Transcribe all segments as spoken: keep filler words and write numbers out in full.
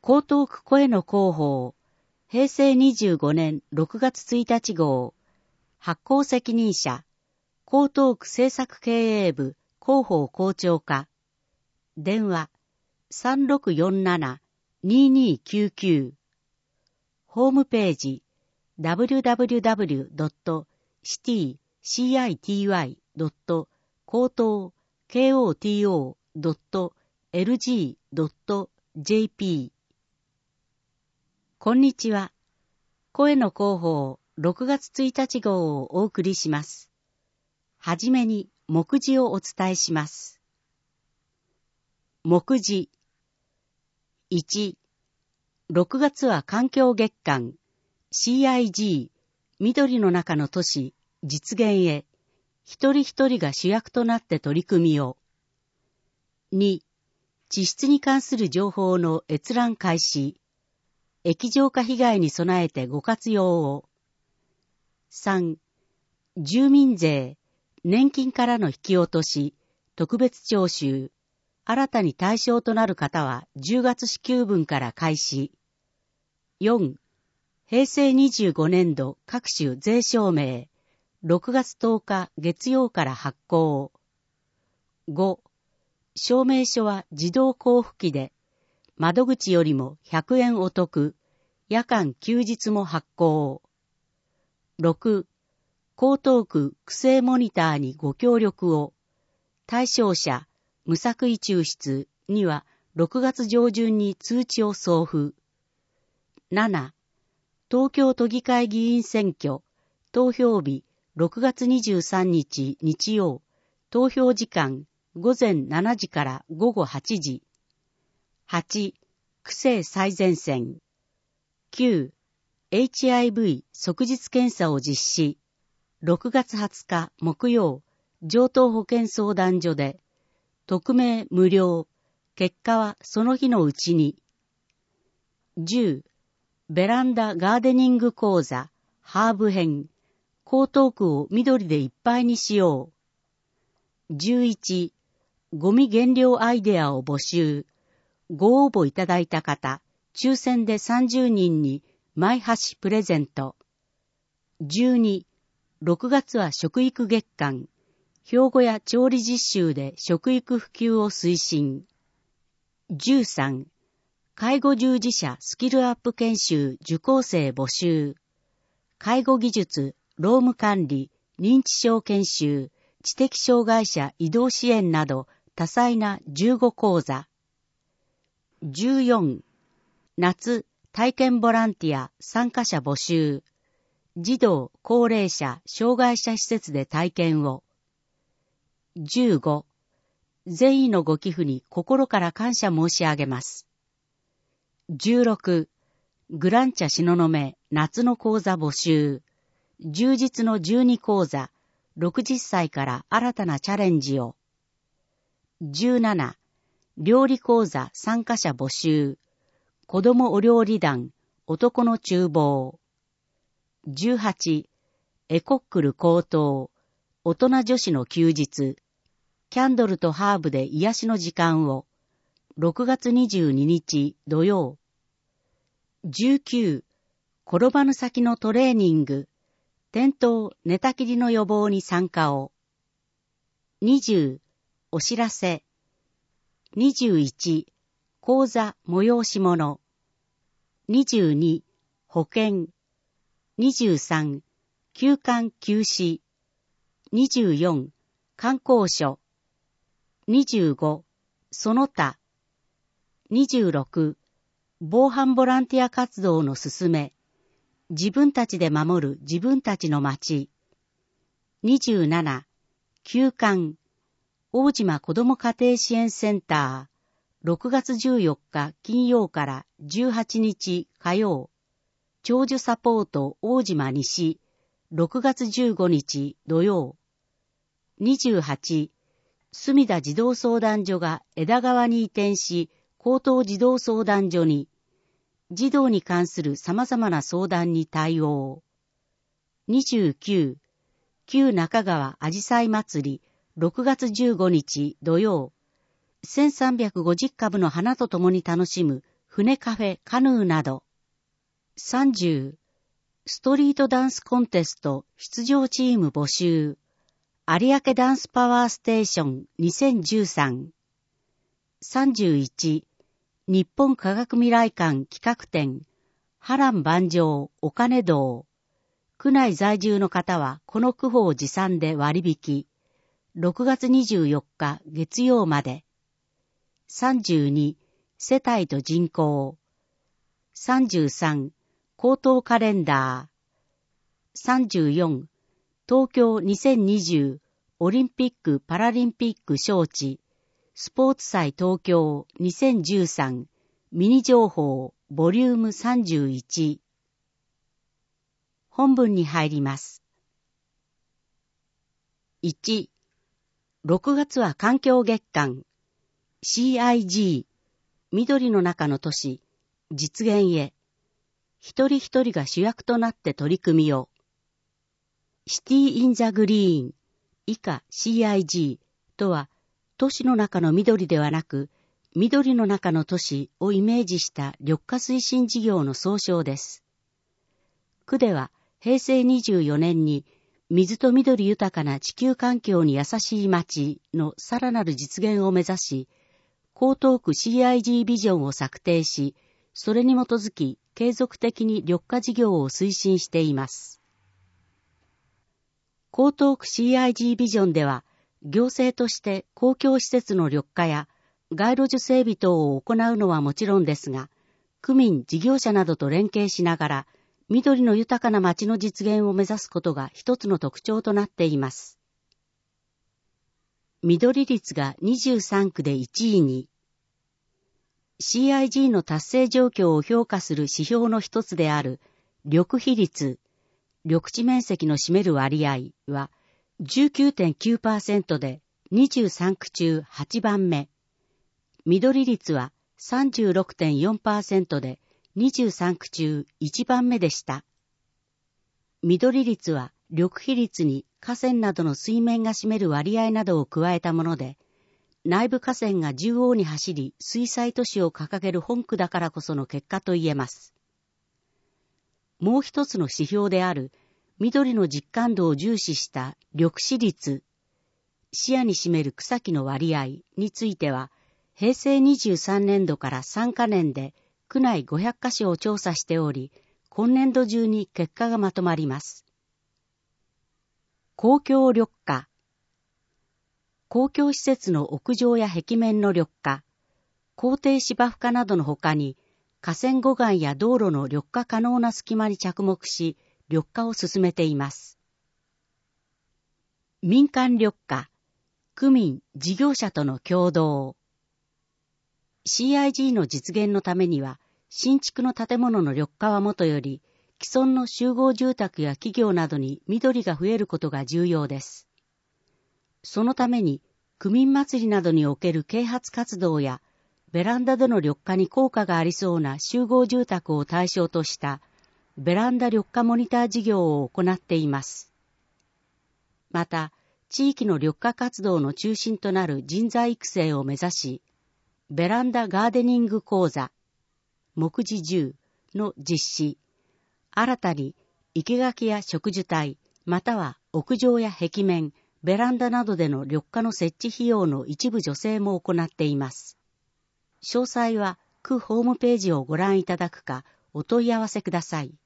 江東区声の広報、平成にじゅうごねんろくがつついたち号、発行責任者、江東区政策経営部広報校長課、電話 さんろくよんななにーにーきゅうきゅう、ホームページ ダブリュダブリュダブリュドットシティシーアイティーワイドットコートードットエルジードットジェーピー。こんにちは。声の広報ろくがつついたち号をお送りします。はじめに目次をお伝えします。目次いち、ろくがつは環境月間 シーアイジー 緑の中の都市実現へ一人一人が主役となって取り組みを。に、地質に関する情報の閲覧開始。液状化被害に備えてご活用を。さん、住民税、年金からの引き落とし、特別徴収。新たに対象となる方はじゅうがつ支給分から開始。よん、平成にじゅうごねんど各種税証明、ろくがつとおか月曜から発行。ご、証明書は自動交付機で、窓口よりもひゃくえんお得、夜間休日も発行。ろく、江東区区政モニターにご協力を。対象者、無作為抽出にはろくがつ上旬に通知を送付。なな、東京都議会議員選挙、投票日ろくがつにじゅうさんにち日曜、投票時間ごぜんしちじからごごはちじ。はち、区政最前線。きゅう、エイチアイブイ 即日検査を実施。ろくがつはつか木曜、上東保健相談所で、匿名無料、結果はその日のうちに。じゅう、ベランダガーデニング講座、ハーブ編、江東区を緑でいっぱいにしよう。じゅういち、ゴミ減量アイデアを募集。ご応募いただいた方、抽選でさんじゅうにんにマイ箸プレゼント。じゅうに、ろくがつは食育月間。標語や調理実習で食育普及を推進。じゅうさん、介護従事者スキルアップ研修受講生募集。介護技術、労務管理、認知症研修、知的障害者移動支援など多彩なじゅうご講座。じゅうよん、夏体験ボランティア参加者募集。児童、高齢者、障害者施設で体験を。じゅうご、善意のご寄付に心から感謝申し上げます。じゅうろく、グランチャ東雲夏の講座募集。充実のじゅうに講座、ろくじゅっさいから新たなチャレンジを。じゅうなな、料理講座参加者募集。子どもお料理団、男の厨房。じゅうはち、エコックル高等、大人女子の休日。キャンドルとハーブで癒しの時間を。ろくがつにじゅうににち土曜。じゅうきゅう、転ばぬ先のトレーニング。転倒、寝たきりの予防に参加を。にじゅう、お知らせ。にじゅういち、講座催し物。にじゅうに、保険。にじゅうさん、休館休止。にじゅうよん、観光所。にじゅうご、その他。にじゅうろく、防犯ボランティア活動の進め。自分たちで守る自分たちの街。にじゅうなな、休館。大島子ども家庭支援センター。ろくがつじゅうよっか金曜からじゅうはちにち火曜。長寿サポート大島西。ろくがつじゅうごにち土曜。にじゅうはち、墨田児童相談所が枝川に移転し、高等児童相談所に、児童に関する様々な相談に対応。にじゅうきゅう、旧中川あじさい祭り、ろくがつじゅうごにち土曜。せんさんびゃくごじゅっかぶの花とともに楽しむ船カフェカヌーなど。さんじゅう、ストリートダンスコンテスト出場チーム募集。有明ダンスパワーステーションにせんじゅうさん。さんじゅういち、日本科学未来館企画展、波乱万丈お金堂。区内在住の方はこの区法持参で割引。ろくがつにじゅうよっか月曜まで。さんじゅうに、世帯と人口。さんじゅうさん、口頭カレンダー。さんじゅうよん、東京にせんにじゅうオリンピック・パラリンピック招致スポーツ祭東京にせんじゅうさんミニ情報ボリュームさんじゅういち。本文に入ります。いち、ろくがつは環境月間 シーアイジー 緑の中の都市実現へ一人一人が主役となって取り組みをシティ・イン・ザ・グリーン以下 シーアイジー とは都市の中の緑ではなく緑の中の都市をイメージした緑化推進事業の総称です。区では平成にじゅうよねんに水と緑豊かな地球環境に優しい街のさらなる実現を目指し、江東区 シーアイジー ビジョンを策定し、それに基づき継続的に緑化事業を推進しています。江東区 シーアイジー ビジョンでは、行政として公共施設の緑化や街路樹整備等を行うのはもちろんですが、区民事業者などと連携しながら、緑の豊かな街の実現を目指すことが一つの特徴となっています。緑率がにじゅうさんくでいちいに、シーアイジー の達成状況を評価する指標の一つである緑比率、緑地面積の占める割合は じゅうきゅうてんきゅうパーセント でにじゅうさんく中はちばんめ、緑率は さんじゅうろくてんよんパーセント でにじゅうさんく中いちばんめでした。緑率は緑比率に河川などの水面が占める割合などを加えたもので、内部河川が縦横に走り水災都市を掲げる本区だからこその結果と言えます。もう一つの指標である緑の実感度を重視した緑視率、視野に占める草木の割合については、平成にじゅうさんねんどからさんかねんで区内ごひゃっかしょを調査しており、今年度中に結果がまとまります。公共緑化。公共施設の屋上や壁面の緑化、校庭芝生化などのほかに、河川護岸や道路の緑化可能な隙間に着目し、緑化を進めています。民間緑化、区民、事業者との協働。シーアイジー の実現のためには、新築の建物の緑化はもとより、既存の集合住宅や企業などに緑が増えることが重要です。そのために、区民祭りなどにおける啓発活動や、ベランダでの緑化に効果がありそうな集合住宅を対象とした、ベランダ緑化モニター事業を行っています。また、地域の緑化活動の中心となる人材育成を目指し、ベランダガーデニング講座、木地じゅうの実施、新たに生垣や植樹帯、または屋上や壁面、ベランダなどでの緑化の設置費用の一部助成も行っています。詳細は区ホームページをご覧いただくかお問い合わせください。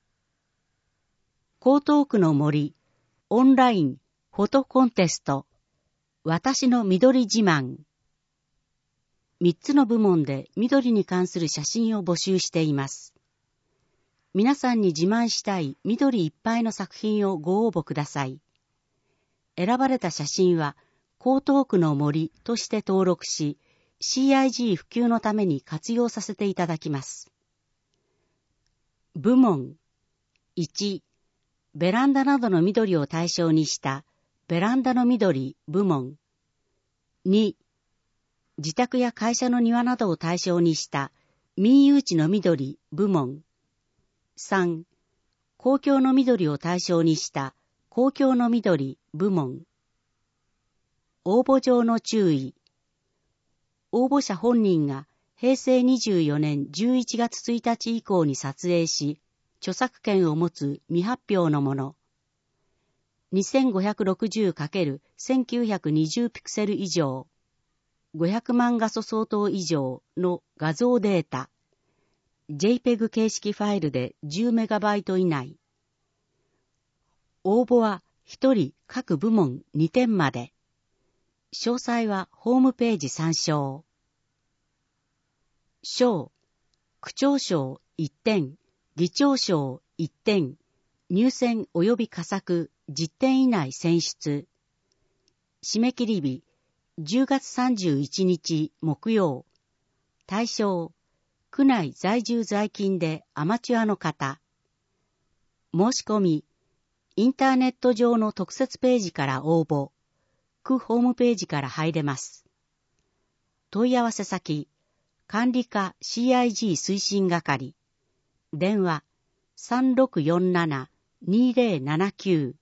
江東区の森、オンラインフォトコンテスト、私の緑自慢。みっつの部門で緑に関する写真を募集しています。皆さんに自慢したい緑いっぱいの作品をご応募ください。選ばれた写真は江東区の森として登録し、シーアイジー 普及のために活用させていただきます。部門いち、ベランダなどの緑を対象にしたベランダの緑部門。に、自宅や会社の庭などを対象にした民有地の緑部門。さん、公共の緑を対象にした公共の緑部門。応募上の注意。応募者本人がへいせいにじゅうよねんじゅういちがつついたち以降に撮影し、著作権を持つ未発表のもの。にせんごひゃくろくじゅうかけるせんきゅうひゃくにじゅうピクセル以上、ごひゃくまん画素相当以上の画像データ、JPEG 形式ファイルでじゅうメガバイト以内。応募はひとり各部門にてんまで。詳細はホームページ参照。賞、区長賞いってん、議長賞いってん、入選及び佳作じってん以内選出。締め切り日、じゅうがつさんじゅういちにち木曜。対象、区内在住在勤でアマチュアの方。申し込み、インターネット上の特設ページから応募、区ホームページから入れます。問い合わせ先、管理課 シーアイジー 推進係。電話 さんろくよんなな にぜろななきゅ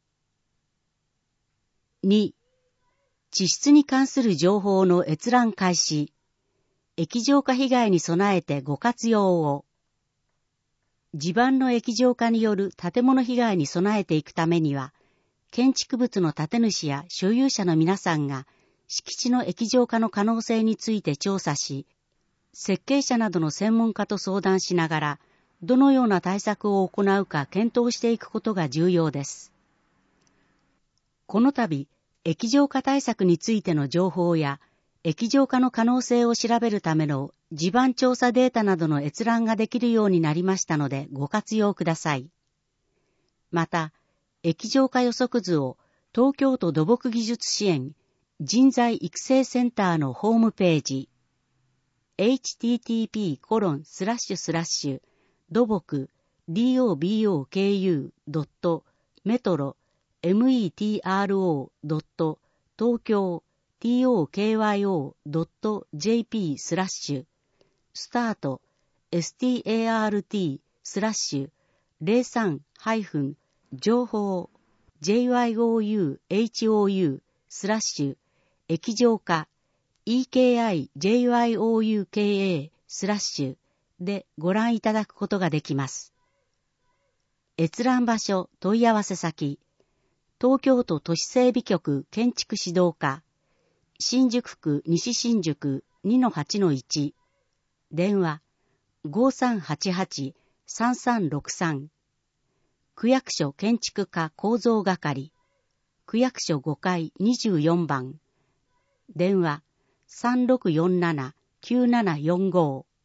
う。に、地質に関する情報の閲覧開始。液状化被害に備えてご活用を。地盤の液状化による建物被害に備えていくためには、建築物の建主や所有者の皆さんが敷地の液状化の可能性について調査し、設計者などの専門家と相談しながら、どのような対策を行うか検討していくことが重要です。この度、液状化対策についての情報や、液状化の可能性を調べるための地盤調査データなどの閲覧ができるようになりましたのでご活用ください。また、液状化予測図を東京都土木技術支援人材育成センターのホームページ エイチティーティーピーコロンスラッシュスラッシュ土木 ドボク ドットメトロ メトロ ドット東京 トク ドット ジェーピー スラッシュスタート スタート スラッシュゼロさん情報 ジェイワイオーユーエイチオーユー スラッシュ液状化 イーケーアイジェイワイオーユーケーエー スラッシュでご覧いただくことができます。閲覧場所問い合わせ先東京都都市整備局建築指導課新宿区西新宿 にのはちのいち 電話 ごさんはちはち さんさんろくさん 区役所建築課構造係区役所ごかいにじゅうよんばん電話 さんろくよんなな きゅうななよんご